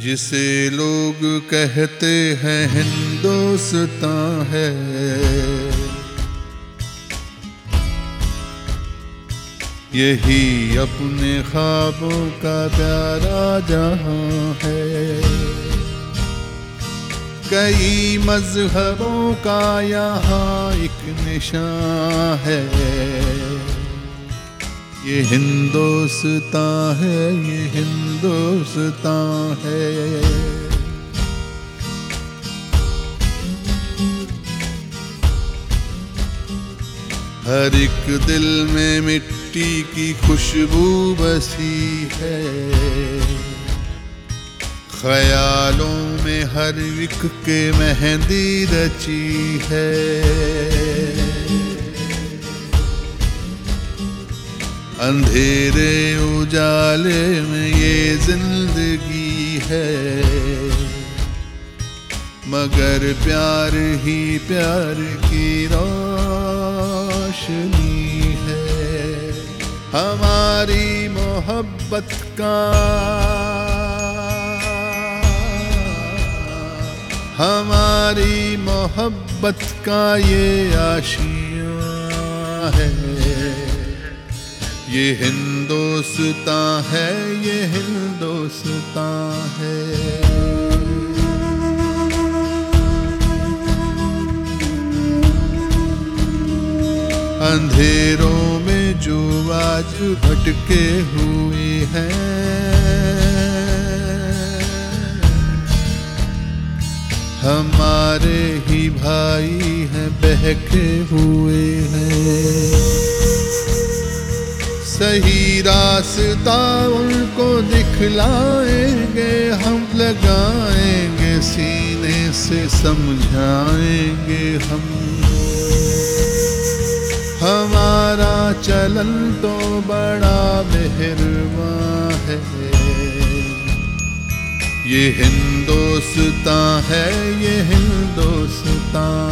जिसे लोग कहते हैं हिंदुस्तान है, यही अपने ख्वाबों का प्यारा जहां है। कई मजहबों का यहाँ एक निशान है, ये हिंदुस्तान है, ये हिंदुस्तान है। हर एक दिल में मिट्टी की खुशबू बसी है, ख्यालों में हर एक के मेहंदी रची है। अंधेरे उजाले में ये जिंदगी है, मगर प्यार ही प्यार की रोशनी है। हमारी मोहब्बत का, हमारी मोहब्बत का ये आशियाँ है, ये हिंदुस्तान है, ये हिंदुस्तान है। अंधेरों में जो आज भटके हुए हैं, हमारे ही भाई हैं, बहके हुए हैं। सही रास्ता उनको दिखलाएंगे, हम लगाएंगे सीने से, समझाएंगे हम। हमारा चलन तो बड़ा मेहरबान है, ये हिंदुस्तान है, ये हिंदुस्तान।